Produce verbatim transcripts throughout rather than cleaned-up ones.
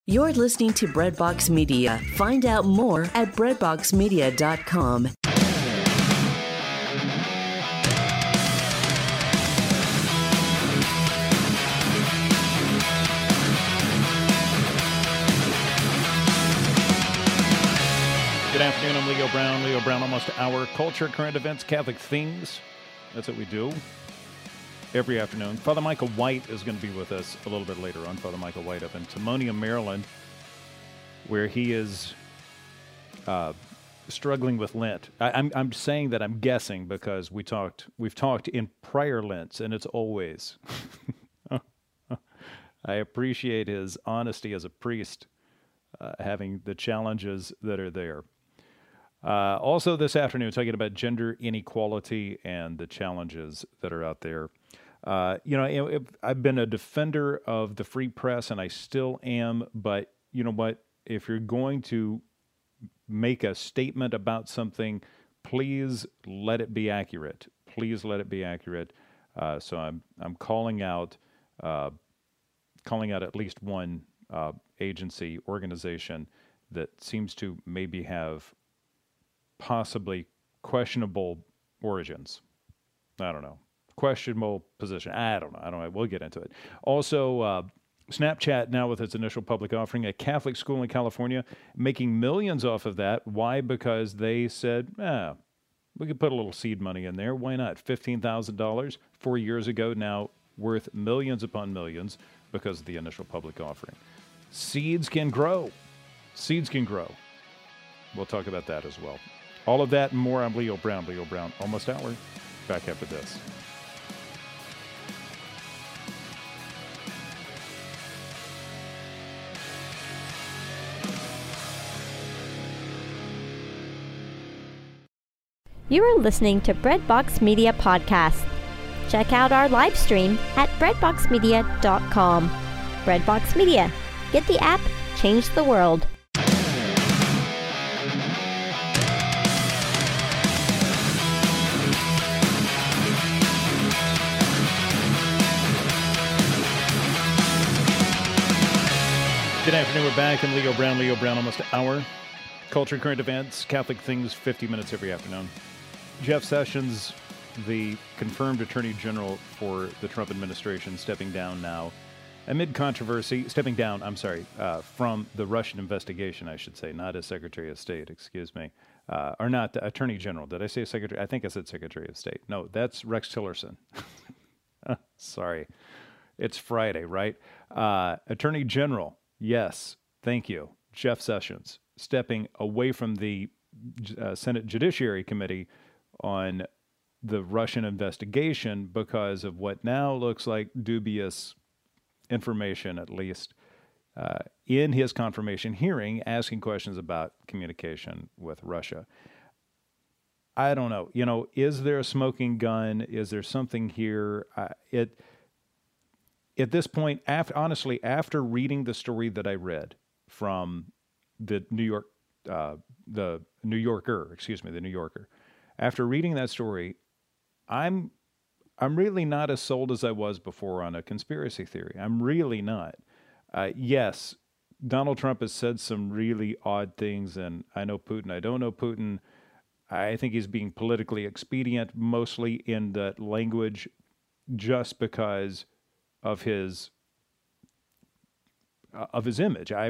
You're listening to Breadbox Media. Find out more at breadbox media dot com. Good afternoon, I'm Leo Brown. Leo Brown, almost our culture, current events, Catholic things. That's what we do every afternoon. Father Michael White is going to be with us a little bit later on. Father Michael White up in Timonium, Maryland, where he is uh, struggling with Lent. I, I'm I'm saying that I'm guessing because we talked we've talked in prior Lents, and it's always. I appreciate his honesty as a priest, uh, having the challenges that are there. Uh, also this afternoon, talking about gender inequality and the challenges that are out there. Uh, you know, it, I've been a defender of the free press, and I still am, but you know what? If you're going to make a statement about something, please let it be accurate. Please let it be accurate. Uh, so I'm I'm calling out, uh, calling out at least one uh, agency, organization that seems to maybe have possibly questionable origins. I don't know. Questionable position. I don't know. I don't know. We'll get into it. Also, uh, Snapchat now with its initial public offering, a Catholic school in California, making millions off of that. Why? Because they said, ah, we could put a little seed money in there. Why not? fifteen thousand dollars four years ago, now worth millions upon millions because of the initial public offering. Seeds can grow. Seeds can grow. We'll talk about that as well. All of that and more. I'm Leo Brown. Leo Brown, almost hour. Back after this. You are listening to Breadbox Media Podcast. Check out our live stream at breadbox media dot com. Breadbox Media. Get the app, change the world. Good afternoon. We're back. I'm Leo Brown. Leo Brown, almost an hour. Culture, current events, Catholic things, fifty minutes every afternoon. Jeff Sessions, the confirmed Attorney General for the Trump administration, stepping down now amid controversy. Stepping down, I'm sorry, uh, from the Russian investigation, I should say, not as Secretary of State, excuse me. Uh, or not the Attorney General. Did I say Secretary? I think I said Secretary of State. No, that's Rex Tillerson. Sorry. It's Friday, right? Uh, Attorney General. Yes, thank you. Jeff Sessions, stepping away from the uh, Senate Judiciary Committee on the Russian investigation because of what now looks like dubious information, at least uh, in his confirmation hearing, asking questions about communication with Russia. I don't know. You know, is there a smoking gun? Is there something here? Uh, it... At this point, after, honestly, after reading the story that I read from the New York, uh, the New Yorker, excuse me, the New Yorker, after reading that story, I'm, I'm really not as sold as I was before on a conspiracy theory. I'm really not. Uh, yes, Donald Trump has said some really odd things, and I know Putin. I don't know Putin. I think he's being politically expedient, mostly in that language, just because of his uh, of his image. I,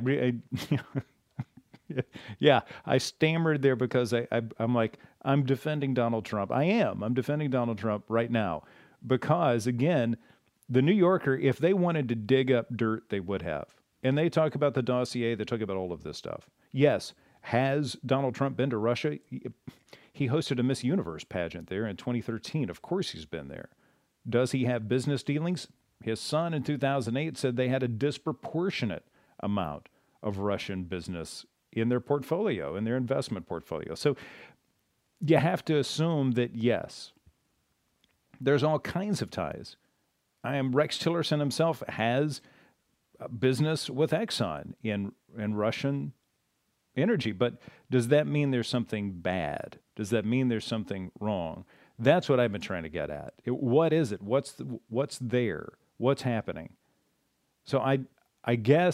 I yeah, I stammered there because I, I I'm like I'm defending Donald Trump. I am. I'm defending Donald Trump right now because again, the New Yorker, if they wanted to dig up dirt, they would have. And they talk about the dossier. They talk about all of this stuff. Yes, has Donald Trump been to Russia? He hosted a Miss Universe pageant there in twenty thirteen. Of course, he's been there. Does he have business dealings? His son in two thousand eight said they had a disproportionate amount of Russian business in their portfolio, in their investment portfolio. So you have to assume that, yes, there's all kinds of ties. I am Rex Tillerson himself has business with Exxon in, in Russian energy. But does that mean there's something bad? Does that mean there's something wrong? That's what I've been trying to get at. It, what is it? What's the, what's there? What's happening? So I I guess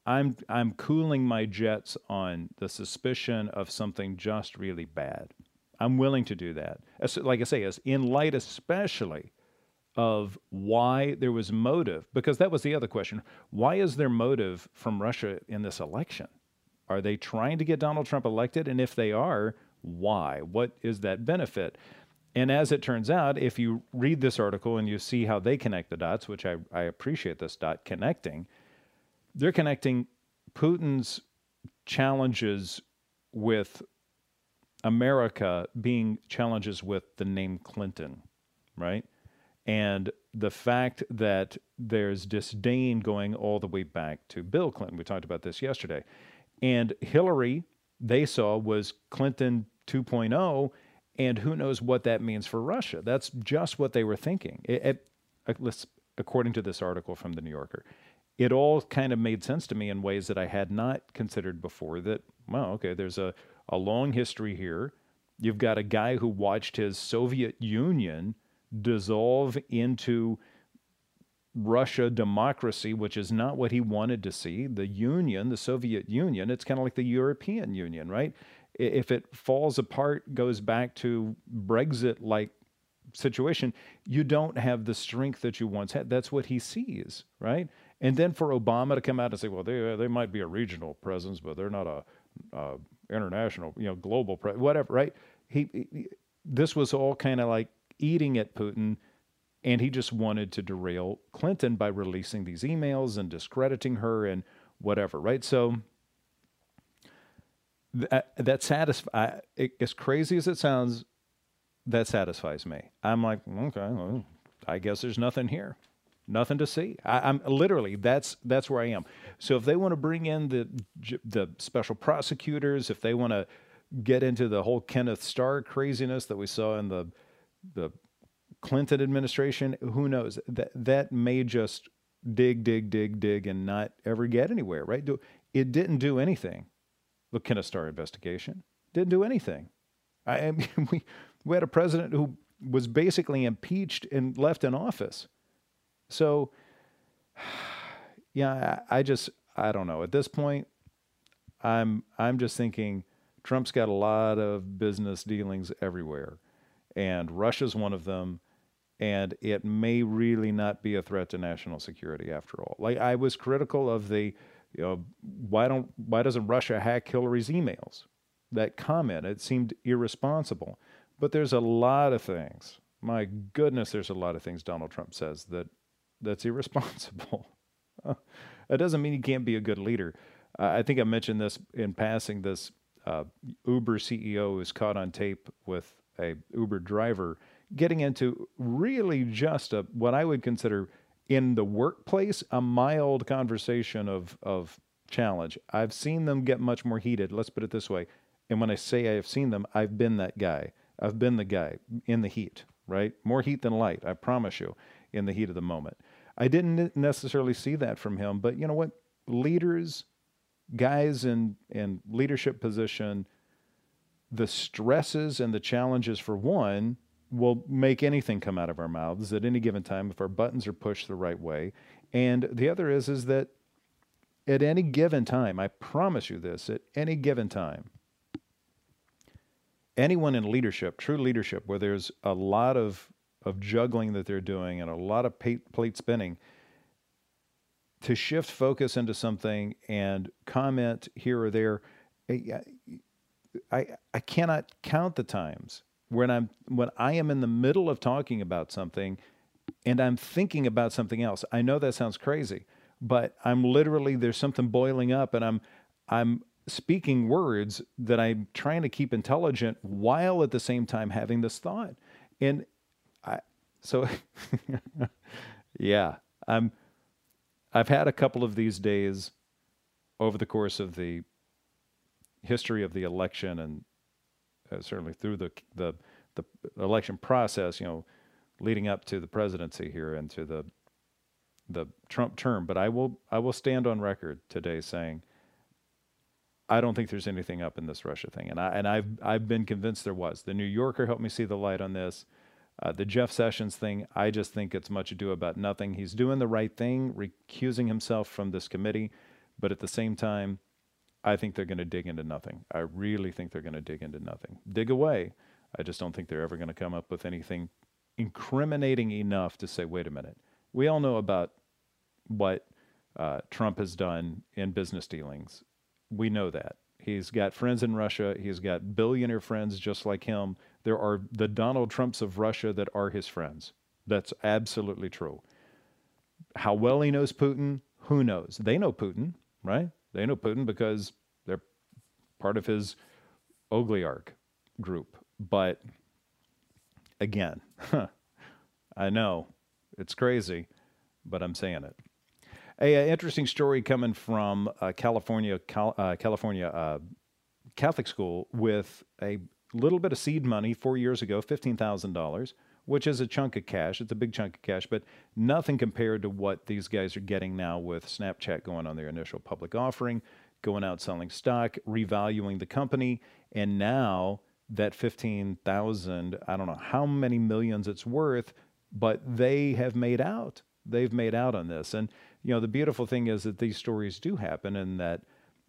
I'm I'm cooling my jets on the suspicion of something just really bad. I'm willing to do that. As, like I say, as in light especially of why there was motive, because that was the other question. Why is there motive from Russia in this election? Are they trying to get Donald Trump elected? And if they are, why? What is that benefit? And as it turns out, if you read this article and you see how they connect the dots, which I, I appreciate this dot connecting, they're connecting Putin's challenges with America being challenges with the name Clinton, right? And the fact that there's disdain going all the way back to Bill Clinton. We talked about this yesterday. And Hillary, they saw, was Clinton two point oh, and who knows what that means for Russia. That's just what they were thinking. It, it, according to this article from The New Yorker, it all kind of made sense to me in ways that I had not considered before, that, well, okay, there's a, a long history here. You've got a guy who watched his Soviet Union dissolve into Russia democracy, which is not what he wanted to see. The Union, the Soviet Union, it's kind of like the European Union, right? If it falls apart, goes back to Brexit-like situation, you don't have the strength that you once had. That's what he sees, right? And then for Obama to come out and say, well, they they might be a regional presence, but they're not a uh, international, you know, global, pre- whatever, right? He, he this was all kind of like eating at Putin, and he just wanted to derail Clinton by releasing these emails and discrediting her and whatever, right? So that, that satisfies, as crazy as it sounds, that satisfies me. I'm like, okay, well, I guess there's nothing here. Nothing to see. I, I'm literally, that's that's where I am. So if they want to bring in the the special prosecutors, if they want to get into the whole Kenneth Starr craziness that we saw in the the Clinton administration, who knows? That that may just dig, dig, dig, dig, and not ever get anywhere, right? It didn't do anything. The Kenneth Starr investigation didn't do anything. I, I mean, we we had a president who was basically impeached and left in office. So, yeah, I, I just I don't know. At this point, I'm I'm just thinking Trump's got a lot of business dealings everywhere, and Russia's one of them. And it may really not be a threat to national security after all. Like, I was critical of the, you know, why don't why doesn't Russia hack Hillary's emails? That comment, it seemed irresponsible. But there's a lot of things. My goodness, there's a lot of things Donald Trump says that that's irresponsible. That doesn't mean he can't be a good leader. Uh, I think I mentioned this in passing. This uh, Uber C E O is caught on tape with a Uber driver getting into really just a, what I would consider in the workplace, a mild conversation of, of challenge. I've seen them get much more heated. Let's put it this way. And when I say I have seen them, I've been that guy. I've been the guy in the heat, right? More heat than light, I promise you, in the heat of the moment. I didn't necessarily see that from him, but you know what? Leaders, guys in, in leadership position, the stresses and the challenges, for one, will make anything come out of our mouths at any given time if our buttons are pushed the right way. And the other is, is that at any given time, I promise you this, at any given time, anyone in leadership, true leadership, where there's a lot of, of juggling that they're doing and a lot of plate, plate spinning, to shift focus into something and comment here or there, I, I, I cannot count the times when I'm when I am in the middle of talking about something and I'm thinking about something else. I know that sounds crazy, but I'm literally, there's something boiling up and I'm I'm speaking words that I'm trying to keep intelligent while at the same time having this thought. And I so yeah, I'm I've had a couple of these days over the course of the history of the election, and Uh, certainly through the, the the election process, you know, leading up to the presidency here and to the the Trump term. But I will I will stand on record today saying I don't think there's anything up in this Russia thing, and I and I've I've been convinced there was. The New Yorker helped me see the light on this. Uh, the Jeff Sessions thing, I just think it's much ado about nothing. He's doing the right thing, recusing himself from this committee, But at the same time, I think they're going to dig into nothing. I really think they're going to dig into nothing. Dig away. I just don't think they're ever going to come up with anything incriminating enough to say, wait a minute. We all know about what uh, Trump has done in business dealings. We know that. He's got friends in Russia. He's got billionaire friends just like him. There are the Donald Trumps of Russia that are his friends. That's absolutely true. How well he knows Putin, who knows? They know Putin, right? They know Putin because they're part of his oligarch group. But again, I know it's crazy, but I'm saying it. A, a interesting story coming from uh, California, Cal, uh, California uh, Catholic school with a little bit of seed money four years ago, fifteen thousand dollars, which is a chunk of cash. It's a big chunk of cash, but nothing compared to what these guys are getting now with Snapchat going on their initial public offering, going out selling stock, revaluing the company, and now that fifteen thousand, I don't know how many millions it's worth, but they have made out. They've made out on this. And, you know, the beautiful thing is that these stories do happen and that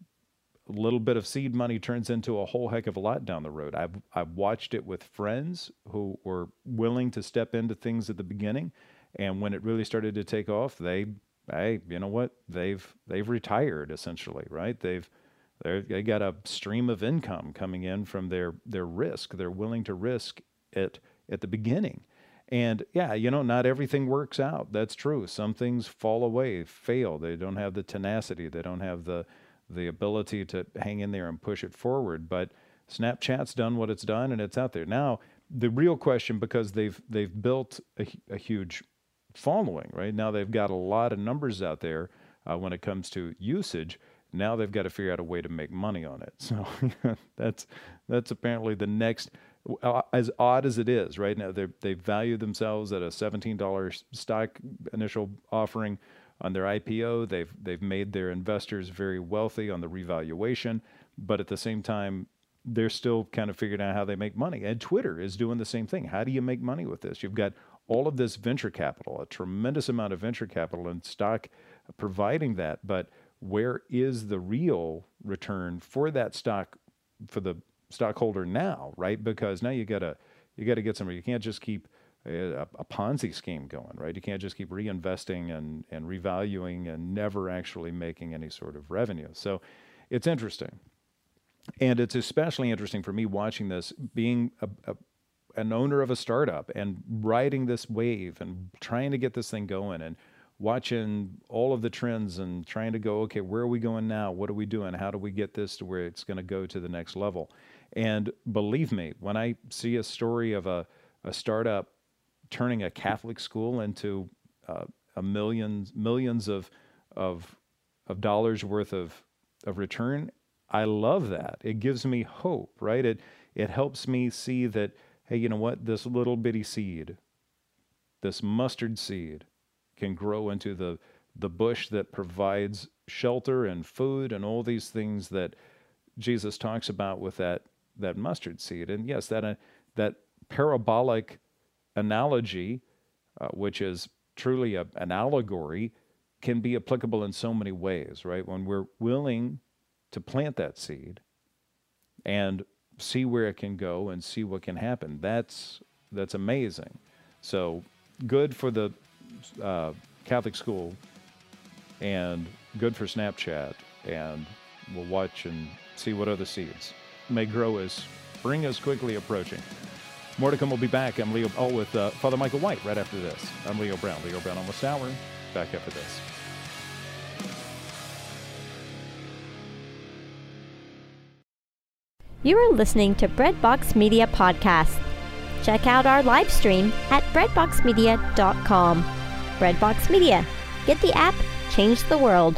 a little bit of seed money turns into a whole heck of a lot down the road. I've, I've watched it with friends who were willing to step into things at the beginning. And when it really started to take off, they, hey, you know what? They've, they've retired essentially, right? They've, they got a stream of income coming in from their, their risk. They're willing to risk it at the beginning. And yeah, you know, not everything works out. That's true. Some things fall away, fail. They don't have the tenacity. They don't have the the ability to hang in there and push it forward. But Snapchat's done what it's done, and it's out there. Now, the real question, because they've they've built a, a huge following, right? Now they've got a lot of numbers out there uh, when it comes to usage. Now they've got to figure out a way to make money on it. So that's that's apparently the next. As odd as it is, right now, they they value themselves at a seventeen dollars stock initial offering on their I P O. They've they've made their investors very wealthy on the revaluation, but at the same time, they're still kind of figuring out how they make money. And Twitter is doing the same thing. How do you make money with this? You've got all of this venture capital, a tremendous amount of venture capital and stock providing that, but where is the real return for that stock for the stockholder now, right? Because now you gotta you gotta get somebody. You can't just keep a, a Ponzi scheme going, right? You can't just keep reinvesting and and revaluing and never actually making any sort of revenue. So it's interesting, and it's especially interesting for me watching this, being a, a, an owner of a startup and riding this wave and trying to get this thing going and watching all of the trends and trying to go, okay, where are we going now? What are we doing? How do we get this to where it's going to go to the next level? And believe me, when I see a story of a, a startup turning a Catholic school into uh, a millions millions of of of dollars worth of of return, I love that. It gives me hope, right? It it helps me see that, hey, you know what? This little bitty seed, this mustard seed, can grow into the the bush that provides shelter and food and all these things that Jesus talks about with that that mustard seed. And yes, that uh, that parabolic analogy, uh, which is truly a, an allegory, can be applicable in so many ways, right? When we're willing to plant that seed and see where it can go and see what can happen, that's that's amazing. So good for the uh, Catholic school and good for Snapchat, and we'll watch and see what other seeds may grow as spring is quickly approaching. More to come. We'll be back. I'm Leo, oh, with uh, Father Michael White right after this. I'm Leo Brown. Leo Brown Almost Hour. Back after this. You are listening to Breadbox Media Podcast. Check out our live stream at breadbox media dot com. Breadbox Media. Get the app, change the world.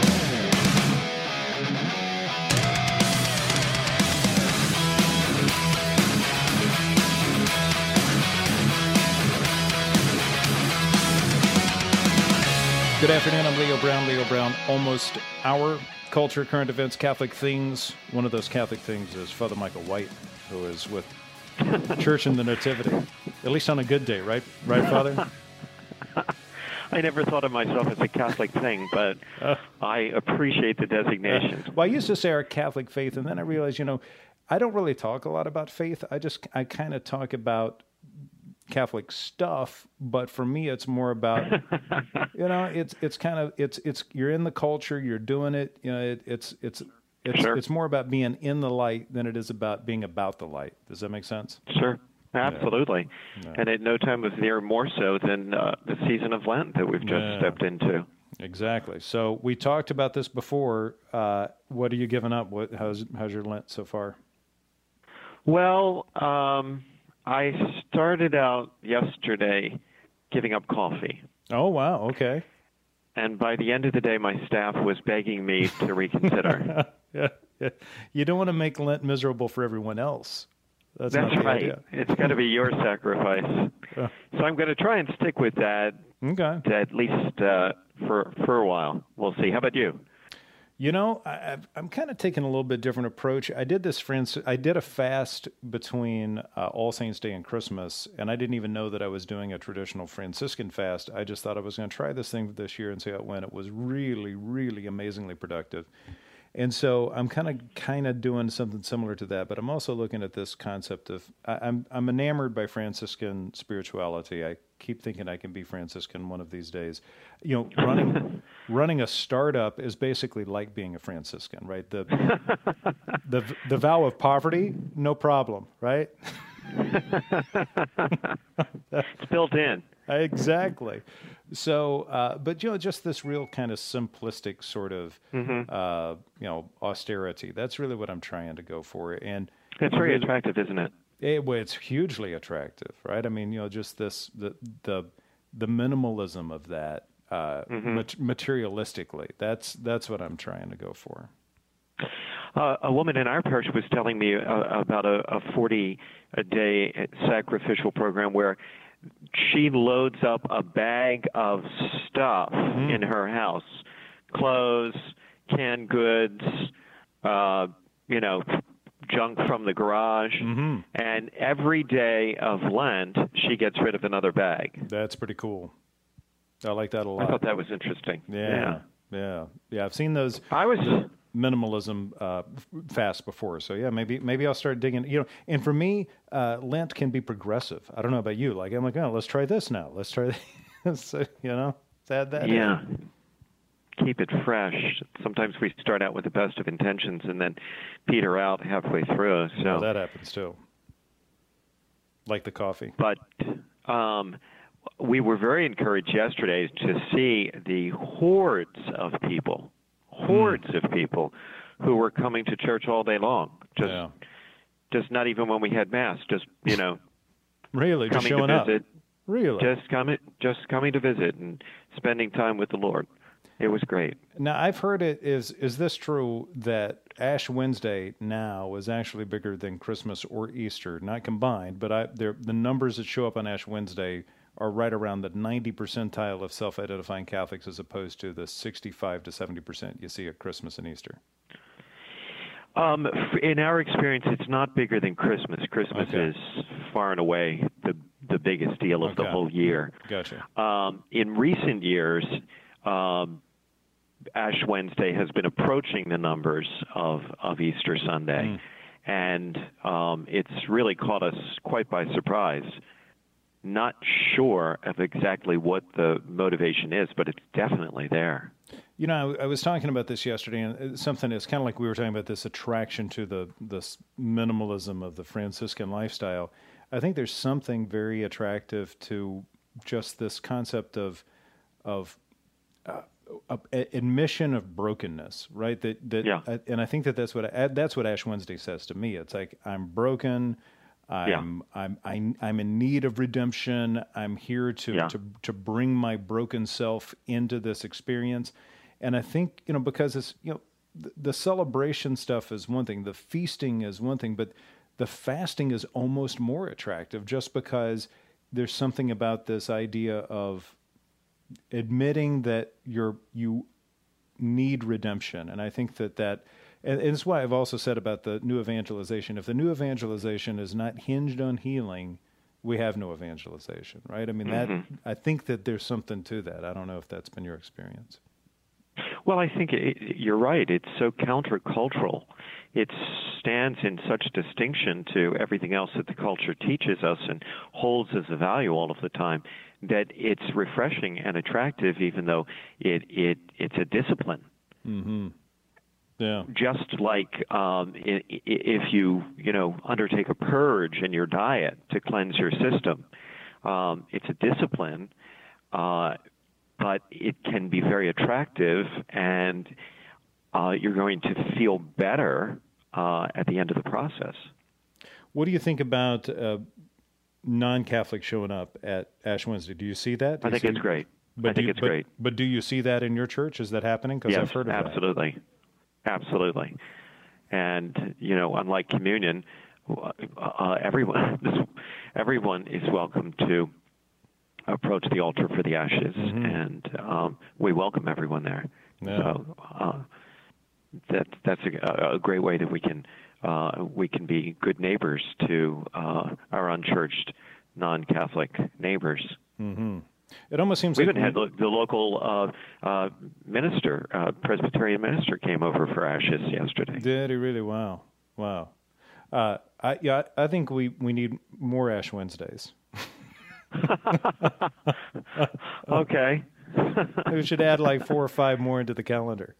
Good afternoon. I'm Leo Brown. Leo Brown Almost Hour. Culture, current events, Catholic things. One of those Catholic things is Father Michael White, who is with Church in the Nativity. At least on a good day, right? Right, Father? I never thought of myself as a Catholic thing, but uh, I appreciate the designation. Uh, well, I used to say our Catholic faith, and then I realized, you know, I don't really talk a lot about faith. I just, I kind of talk about Catholic stuff, but for me, it's more about, you know, it's it's kind of it's it's you're in the culture, you're doing it. You know, it, it's it's it's sure. it's more about being in the light than it is about being about the light. Does that make sense? Sure, absolutely. Yeah. Yeah. And at no time of the year more so than uh, the season of Lent that we've just yeah. stepped into. Exactly. So we talked about this before. Uh, what are you giving up? What how's how's your Lent so far? Well. Um, I started out yesterday giving up coffee. Oh, wow. Okay. And by the end of the day, my staff was begging me to reconsider. yeah, yeah. You don't want to make Lent miserable for everyone else. That's, That's not the right. idea. It's got to be your sacrifice. Uh, so I'm going to try and stick with that okay. to at least uh, for, for a while. We'll see. How about you? You know, I, I'm kind of taking a little bit different approach. I did this, friends. I did a fast between uh, All Saints Day and Christmas, and I didn't even know that I was doing a traditional Franciscan fast. I just thought I was going to try this thing this year and see how it went. It was really, really amazingly productive. And so I'm kind of kind of doing something similar to that, but I'm also looking at this concept of I, I'm I'm enamored by Franciscan spirituality. I keep thinking I can be Franciscan one of these days. You know, running running a startup is basically like being a Franciscan, right? The the the vow of poverty, no problem, right? It's built in. Exactly. So, uh, but, you know, just this real kind of simplistic sort of, mm-hmm. uh, you know, austerity. That's really what I'm trying to go for. And it's very really, attractive, isn't it? it? Well, it's hugely attractive, right? I mean, you know, just this, the the, the minimalism of that uh, mm-hmm. mat- materialistically. That's, that's what I'm trying to go for. Uh, a woman in our parish was telling me uh, about a, a forty-day sacrificial program where she loads up a bag of stuff mm-hmm. in her house, clothes, canned goods, uh, you know, junk from the garage, mm-hmm. and every day of Lent, she gets rid of another bag. That's pretty cool. I like that a lot. I thought that was interesting. Yeah, yeah, yeah. yeah I've seen those. I was... minimalism uh, fast before. So yeah, maybe maybe I'll start digging. You know, and for me, uh, Lent can be progressive. I don't know about you. Like I'm like, oh, let's try this now. Let's try this. so, you know, let's add that. Yeah. In. Keep it fresh. Sometimes we start out with the best of intentions and then peter out halfway through. So yeah, that happens too. Like the coffee. But um, we were very encouraged yesterday to see the hordes of people. Hordes mm. of people who were coming to church all day long. Just, yeah. just not even when we had mass. Just you know, really coming just showing to visit. Up. Really, just coming, just coming to visit and spending time with the Lord. It was great. Now I've heard it is is this true that Ash Wednesday now is actually bigger than Christmas or Easter, not combined, but I the numbers that show up on Ash Wednesday are right around the ninety percentile of self-identifying Catholics as opposed to the sixty-five to seventy percent you see at Christmas and Easter? Um, in our experience, it's not bigger than Christmas. Christmas okay. is far and away the the biggest deal of okay. the whole year. Gotcha. Um, in recent years, um, Ash Wednesday has been approaching the numbers of, of Easter Sunday, mm. and um, it's really caught us quite by surprise. Not sure of exactly what the motivation is, but it's definitely there. You know, I, I was talking about this yesterday, and it's something that's kind of like we were talking about this attraction to the this minimalism of the Franciscan lifestyle. I think there's something very attractive to just this concept of of uh, admission of brokenness, right? That that, yeah. and I think that that's what I, that's what Ash Wednesday says to me. It's like I'm broken. I'm, yeah. I'm I'm I'm in need of redemption. I'm here to, yeah. to to bring my broken self into this experience, and I think you know because it's you know the, the celebration stuff is one thing, the feasting is one thing, but the fasting is almost more attractive just because there's something about this idea of admitting that you're you need redemption, and I think that that. And it's why I've also said about the new evangelization, if the new evangelization is not hinged on healing, we have no evangelization, right? I mean, Mm-hmm. that I think that there's something to that. I don't know if that's been your experience. Well, I think it, you're right. It's so countercultural. It stands in such distinction to everything else that the culture teaches us and holds as a value all of the time that it's refreshing and attractive, even though it, it it's a discipline. Mm-hmm. Yeah. Just like um, i- i- if you you know undertake a purge in your diet to cleanse your system, um, it's a discipline. Uh, but it can be very attractive, and uh, you're going to feel better uh, at the end of the process. What do you think about uh, non-Catholics showing up at Ash Wednesday? Do you see that? Do I you think see, it's great. But I do think you- it's but, great. But do you see that in your church? Is that happening? Because Yes, I've heard of absolutely. Absolutely. And, you know, unlike communion, uh, everyone everyone is welcome to approach the altar for the ashes, Mm-hmm. and um, we welcome everyone there. Yeah. So uh, that that's a, a great way that we can uh, we can be good neighbors to uh, our unchurched non-Catholic neighbors. that. Mm-hmm. It almost seems We like even had the, the local uh, uh, minister, uh, Presbyterian minister, came over for ashes yesterday. Did he really? Wow, wow. Uh, I yeah, I think we, we need more Ash Wednesdays. Okay. We should add like four or five more into the calendar.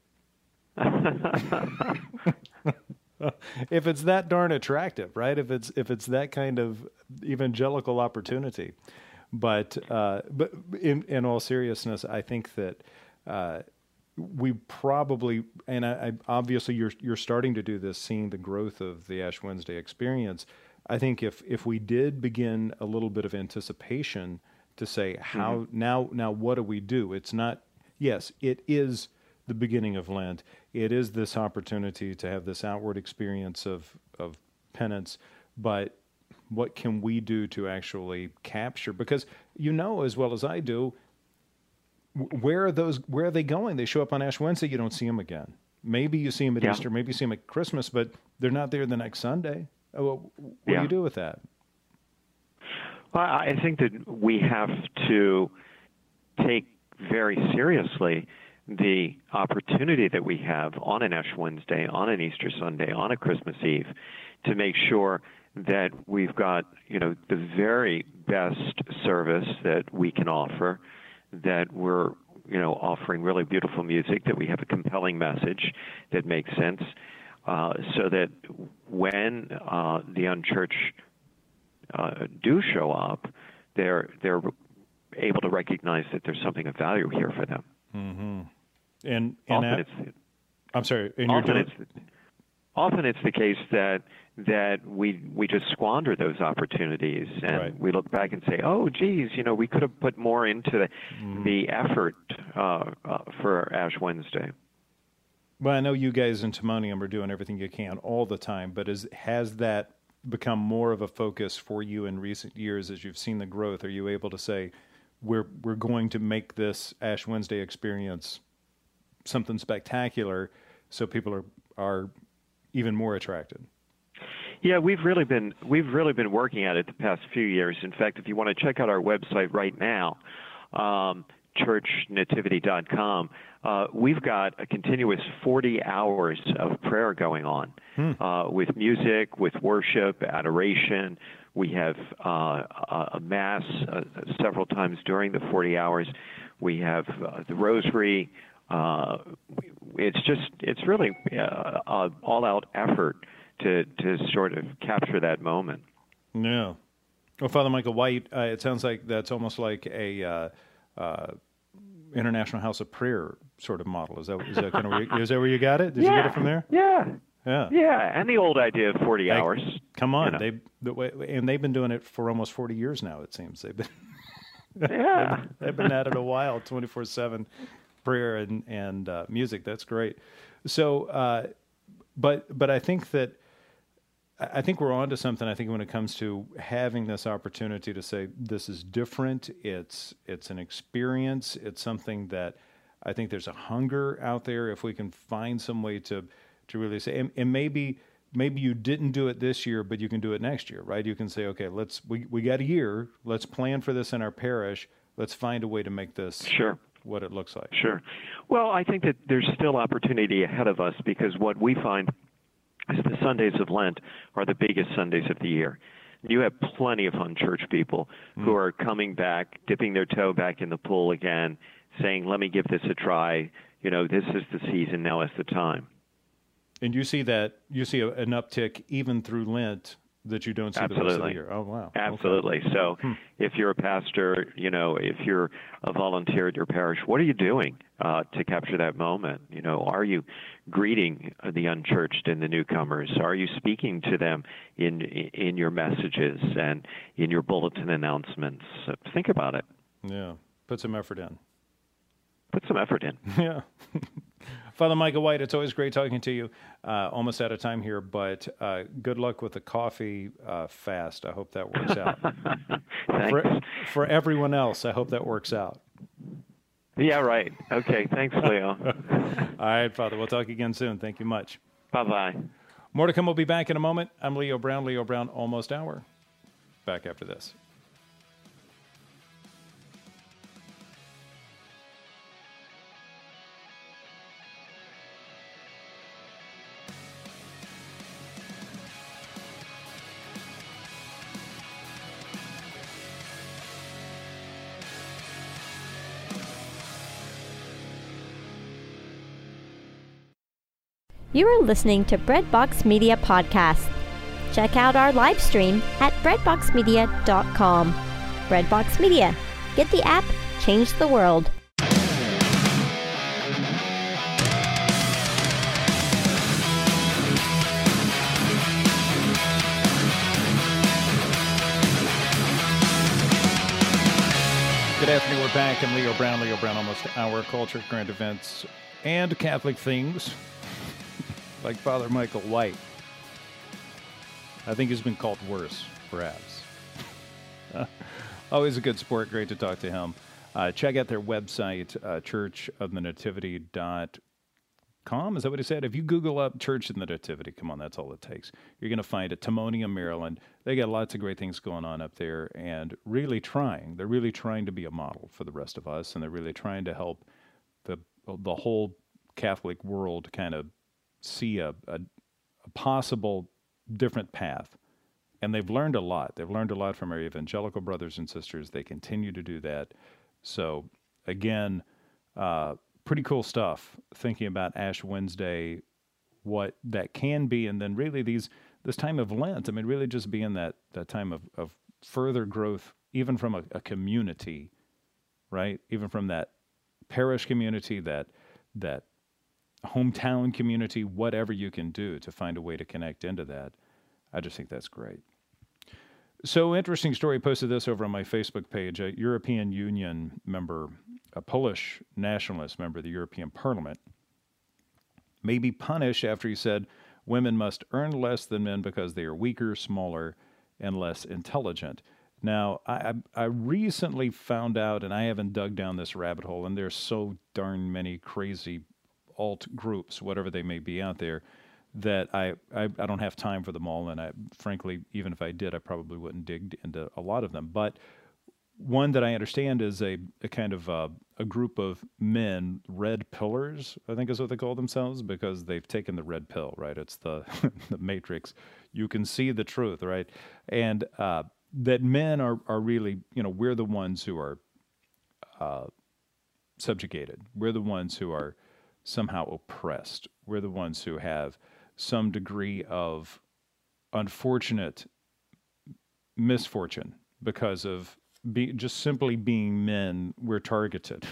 If it's that darn attractive, right? If it's if it's that kind of evangelical opportunity, but uh, but in in all seriousness, I think that uh, we probably, and I, I obviously you're you're starting to do this, seeing the growth of the Ash Wednesday experience. I think if if we did begin a little bit of anticipation to say how mm-hmm. now now what do we do? It's not, yes, it is the beginning of Lent. It is this opportunity to have this outward experience of of penance, but what can we do to actually capture? Because you know as well as I do, where are those? Where are they going? They show up on Ash Wednesday, you don't see them again. Maybe you see them at Yeah. Easter, maybe you see them at Christmas, but they're not there the next Sunday. Well, what Yeah. do you do with that? Well, I think that we have to take very seriously the opportunity that we have on an Ash Wednesday, on an Easter Sunday, on a Christmas Eve, to make sure that we've got, you know, the very best service that we can offer, that we're, you know, offering really beautiful music, that we have a compelling message that makes sense, uh, so that when uh, the unchurched uh, do show up, they're they're able to recognize that there's something of value here for them. Mm-hmm. And, and Often at, it's I'm sorry, and you're often doing, it's often it's the case that that we we just squander those opportunities, and Right. we look back and say, oh, geez, you know, we could have put more into the, Mm-hmm. the effort uh, uh, for Ash Wednesday. well, I know you guys in Timonium are doing everything you can all the time, but is has that become more of a focus for you in recent years as you've seen the growth? Are you able to say, we're we're going to make this Ash Wednesday experience something spectacular so people are are even more attracted? Yeah, we've really been we've really been working at it the past few years. In fact, if you want to check out our website right now, um, church nativity dot com, uh, we've got a continuous forty hours of prayer going on, Hmm. uh, with music, with worship, adoration. We have uh, a a mass uh, several times during the forty hours. We have uh, the rosary. Uh, it's just it's really uh, an all-out effort to to sort of capture that moment. Yeah. Well, Father Michael White, uh, it sounds like that's almost like a uh, uh, International House of Prayer sort of model. Is that is that kind of where you, is that where you got it? Did you get it from there? Yeah. Yeah. Yeah, and the old idea of forty Hey, hours. Come on, you know. they the way, and they've been doing it for almost forty years now. It seems they've been Yeah. they've been at it a while, twenty four seven prayer and and uh, music. That's great. So, uh, but but I think that I think we're on to something. I think when it comes to having this opportunity to say this is different, it's it's an experience. It's something that I think there's a hunger out there. If we can find some way to to really say, and, and maybe maybe you didn't do it this year, but you can do it next year, right? You can say, okay, let's we, we got a year. Let's plan for this in our parish. Let's find a way to make this sure. what it looks like. Sure. Well, I think that there's still opportunity ahead of us because what we find is the Sundays of Lent are the biggest Sundays of the year. You have plenty of unchurched people mm. who are coming back, dipping their toe back in the pool again, saying, let me give this a try. You know, this is the season, now is the time. And you see that, you see a, an uptick even through Lent that you don't see Absolutely. the rest of the year. Oh, wow. Absolutely. Okay. So hmm. if you're a pastor, you know, if you're a volunteer at your parish, what are you doing uh, to capture that moment? You know, are you greeting the unchurched and the newcomers? Are you speaking to them in in your messages and in your bulletin announcements? So think about it. Yeah. Put some effort in. Put some effort in. Yeah. Father Michael White, it's always great talking to you. Uh, almost out of time here, but uh, good luck with the coffee uh, fast. I hope that works out. for, for everyone else, I hope that works out. Yeah, right. Okay, thanks, Leo. All right, Father, we'll talk again soon. Thank you much. Bye-bye. More to come. We'll be back in a moment. I'm Leo Brown, Leo Brown Almost Hour. Back after this. You are listening to Breadbox Media Podcast. Check out our live stream at breadbox media dot com. Breadbox Media. Get the app, change the world. Good afternoon. We're back. I'm Leo Brown, Leo Brown Almost Hour, culture, current events, and Catholic things. Like Father Michael White. I think he's been called worse, perhaps. Always a good sport. Great to talk to him. Uh, check out their website, uh, church of the nativity dot com. Is that what he said? If you Google up Church of the Nativity, come on, that's all it takes. You're going to find it. Timonium, Maryland. They got lots of great things going on up there and really trying. They're really trying to be a model for the rest of us, and they're really trying to help the the whole Catholic world kind of see a, a, a possible different path. And they've learned a lot. They've learned a lot from our evangelical brothers and sisters. They continue to do that. So, again, uh, pretty cool stuff, thinking about Ash Wednesday, what that can be, and then really these this time of Lent, I mean, really just being that, that time of, of further growth, even from a, a community, right? Even from that parish community, that that hometown community, whatever you can do to find a way to connect into that. I just think that's great. So, interesting story. I posted this over on my Facebook page. A European Union member, a Polish nationalist member of the European Parliament, may be punished after he said women must earn less than men because they are weaker, smaller, and less intelligent. Now, I, I recently found out, and I haven't dug down this rabbit hole, and there's so darn many crazy alt groups, whatever they may be out there, that I, I, I don't have time for them all, and I frankly, even if I did, I probably wouldn't dig into a lot of them. But one that I understand is a, a kind of uh, a group of men, red pillars, I think is what they call themselves, because they've taken the red pill, right? It's the, the matrix. You can see the truth, right? And uh, that men are, are really, you know, we're the ones who are uh, subjugated. We're the ones who are somehow oppressed. We're the ones who have some degree of unfortunate misfortune because of be, just simply being men. We're targeted.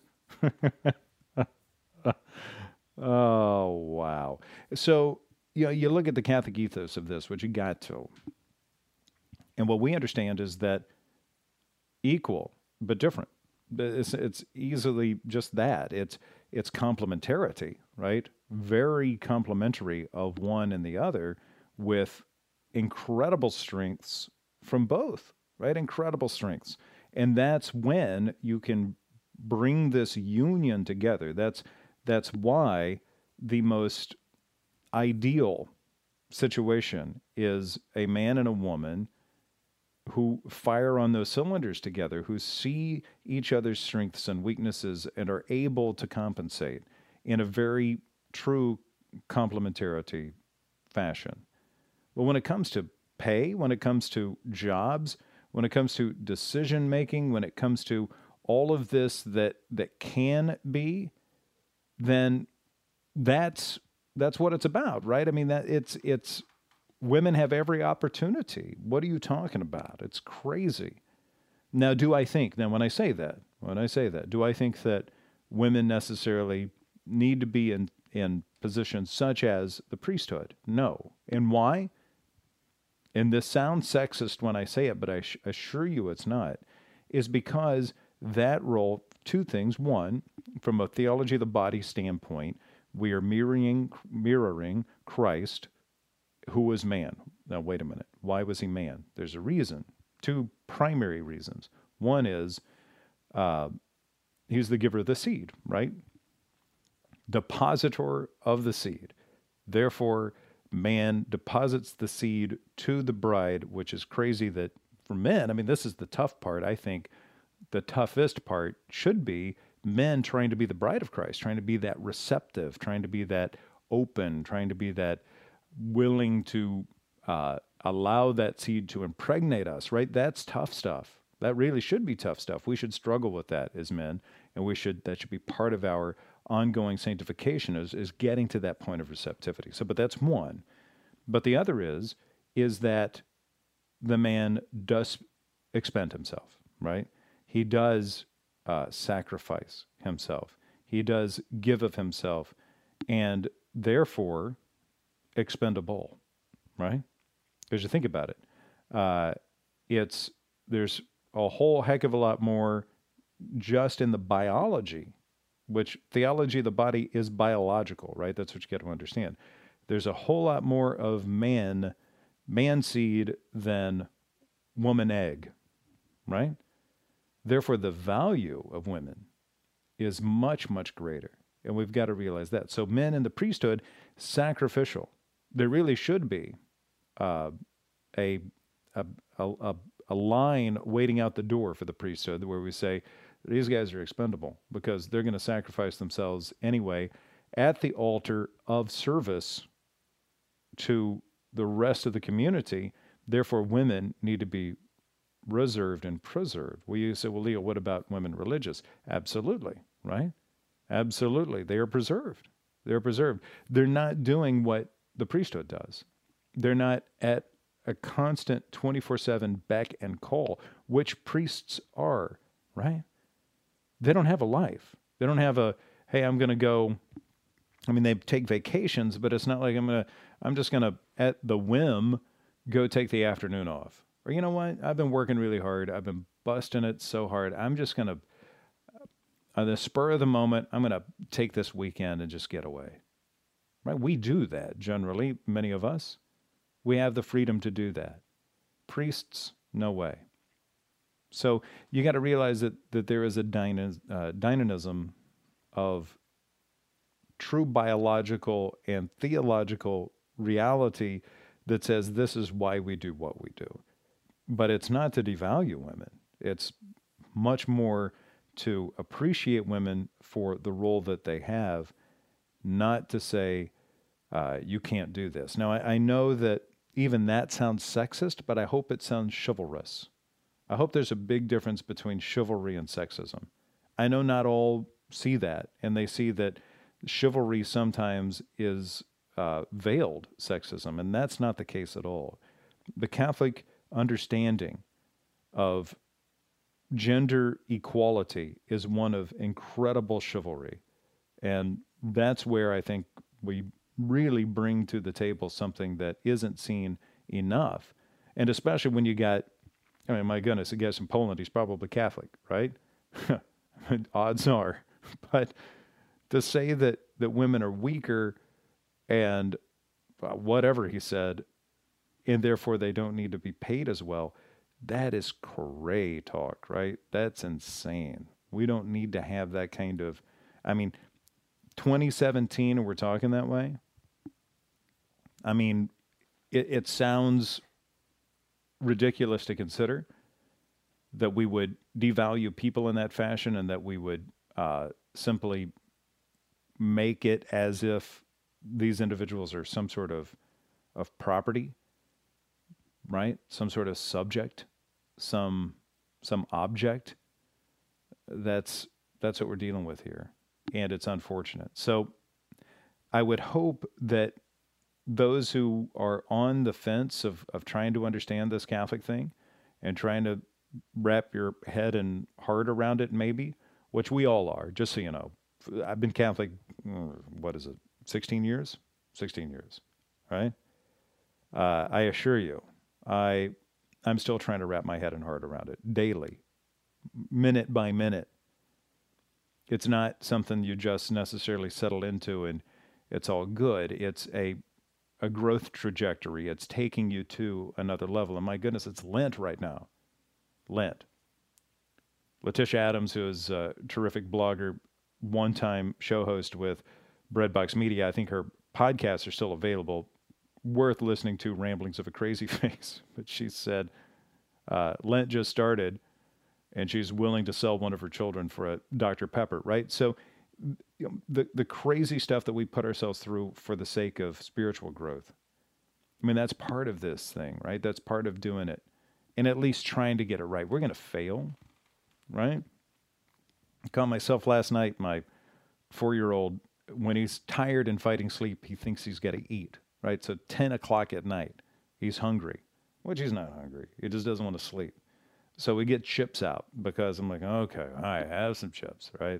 Oh, wow. So, you know, you look at the Catholic ethos of this, which you got to. And what we understand is that equal, but different. It's, it's easily just that. It's it's complementarity, right? Very complementary of one and the other, with incredible strengths from both, right? Incredible strengths. And that's when you can bring this union together. That's that's why the most ideal situation is a man and a woman who fire on those cylinders together, who see each other's strengths and weaknesses and are able to compensate in a very true complementarity fashion. Well, when it comes to pay, when it comes to jobs, when it comes to decision making, when it comes to all of this that that can be, then that's that's what it's about, right? I mean, that it's it's women have every opportunity. What are you talking about? It's crazy. Now, do I think, now when I say that, when I say that, do I think that women necessarily need to be in, in positions such as the priesthood? No. And why? And this sounds sexist when I say it, but I sh- assure you it's not, is because that role, two things. One, from a theology of the body standpoint, we are mirroring mirroring Christ, who was man. Now, wait a minute. Why was he man? There's a reason. Two primary reasons. One is uh, he's the giver of the seed, right? Depositor of the seed. Therefore, man deposits the seed to the bride, which is crazy that for men, I mean, this is the tough part. I think the toughest part should be men trying to be the bride of Christ, trying to be that receptive, trying to be that open, trying to be that willing to uh, allow that seed to impregnate us, right? That's tough stuff. That really should be tough stuff. We should struggle with that as men, and we should that should be part of our ongoing sanctification is, is getting to that point of receptivity. So, but that's one. But the other is, is that the man does expend himself, right? He does uh, sacrifice himself. He does give of himself, and therefore expendable, right? Because you think about it, uh, it's there's a whole heck of a lot more just in the biology, which theology of the body is biological, right? That's what you got to understand. There's a whole lot more of man, man seed than woman egg, right? Therefore, the value of women is much, much greater. And we've got to realize that. So men in the priesthood, sacrificial. There really should be uh, a, a, a, a line waiting out the door for the priesthood where we say, these guys are expendable because they're going to sacrifice themselves anyway at the altar of service to the rest of the community. Therefore, women need to be reserved and preserved. Well, you say, well, Leo, what about women religious? Absolutely, right? Absolutely. They are preserved. They're preserved. They're not doing what the priesthood does. They're not at a constant twenty-four seven beck and call, which priests are, right? They don't have a life. They don't have a, hey, I'm going to go, I mean, they take vacations, but it's not like I'm going to, I'm just going to, at the whim, go take the afternoon off. Or, you know what? I've been working really hard. I've been busting it so hard. I'm just going to, on the spur of the moment, I'm going to take this weekend and just get away. Right? We do that generally, many of us. We have the freedom to do that. Priests, no way. So you got to realize that, that there is a dyna, uh, dynamism of true biological and theological reality that says this is why we do what we do. But it's not to devalue women. It's much more to appreciate women for the role that they have, not to say, uh, you can't do this. Now, I, I know that even that sounds sexist, but I hope it sounds chivalrous. I hope there's a big difference between chivalry and sexism. I know not all see that, and they see that chivalry sometimes is uh, veiled sexism, and that's not the case at all. The Catholic understanding of gender equality is one of incredible chivalry, and that's where I think we really bring to the table something that isn't seen enough, and especially when you got, I mean, my goodness, I guess in Poland he's probably Catholic, right? Odds are. But to say that, that women are weaker and uh, whatever he said, and therefore they don't need to be paid as well, that is cray talk, right? That's insane. We don't need to have that kind of, I mean, twenty seventeen and we're talking that way? I mean, it, it sounds ridiculous to consider that we would devalue people in that fashion and that we would uh, simply make it as if these individuals are some sort of, of property, right? Some sort of subject, some some object. That's that's what we're dealing with here, and it's unfortunate. So I would hope that those who are on the fence of, of trying to understand this Catholic thing and trying to wrap your head and heart around it, maybe, which we all are, just so you know. I've been Catholic, what is it, sixteen years? sixteen years, right? Uh, I assure you, I, I'm still trying to wrap my head and heart around it daily, minute by minute. It's not something you just necessarily settle into and it's all good. It's a a growth trajectory. It's taking you to another level. And my goodness, it's Lent right now. Lent. Letitia Adams, who is a terrific blogger, one-time show host with Breadbox Media. I think her podcasts are still available. Worth listening to, Ramblings of a Crazy Face. But she said uh, Lent just started, and she's willing to sell one of her children for a Doctor Pepper, right? So you know, the the crazy stuff that we put ourselves through for the sake of spiritual growth. I mean, that's part of this thing, right? That's part of doing it, and at least trying to get it right. We're going to fail, right? I caught myself last night, my four-year-old, when he's tired and fighting sleep, he thinks he's got to eat, right? So ten o'clock at night, he's hungry, which he's not hungry. He just doesn't want to sleep. So we get chips out because I'm like, okay, all right, have some chips, right?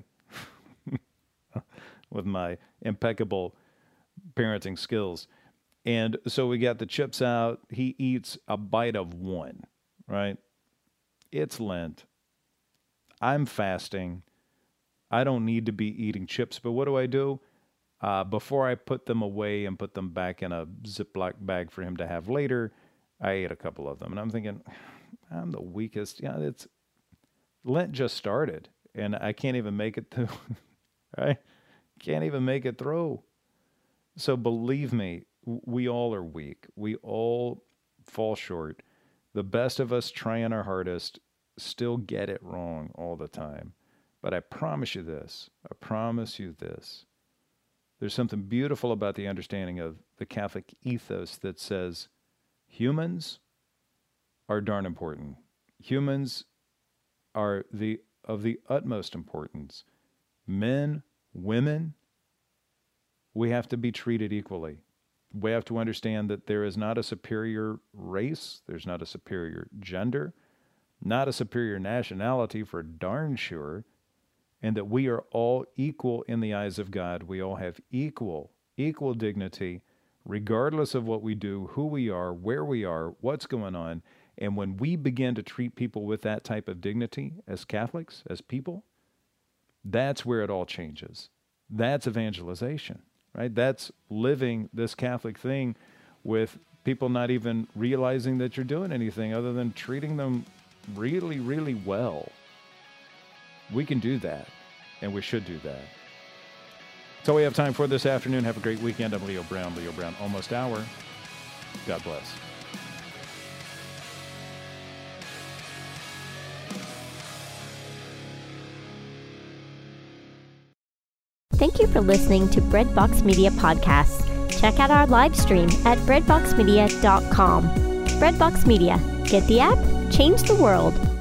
With my impeccable parenting skills. And so we got the chips out. He eats a bite of one, right? It's Lent. I'm fasting. I don't need to be eating chips, but what do I do? Uh, before I put them away and put them back in a Ziploc bag for him to have later, I ate a couple of them. And I'm thinking, I'm the weakest. Yeah, it's Lent just started, and I can't even make it through, right? Can't even make it through. So believe me, we all are weak. We all fall short. The best of us trying our hardest still get it wrong all the time. But I promise you this, I promise you this. There's something beautiful about the understanding of the Catholic ethos that says humans are darn important. Humans are the of the utmost importance. Men, women, we have to be treated equally. We have to understand that there is not a superior race, there's not a superior gender, not a superior nationality for darn sure, and that we are all equal in the eyes of God. We all have equal, equal dignity, regardless of what we do, who we are, where we are, what's going on. And when we begin to treat people with that type of dignity as Catholics, as people, that's where it all changes. That's evangelization, right? That's living this Catholic thing with people not even realizing that you're doing anything other than treating them really, really well. We can do that, and we should do that. That's all we have time for this afternoon. Have a great weekend. I'm Leo Brown. Leo Brown, Almost Hour. God bless. Thank you for listening to Breadbox Media Podcasts. Check out our live stream at breadbox media dot com. Breadbox Media. Get the app, change the world.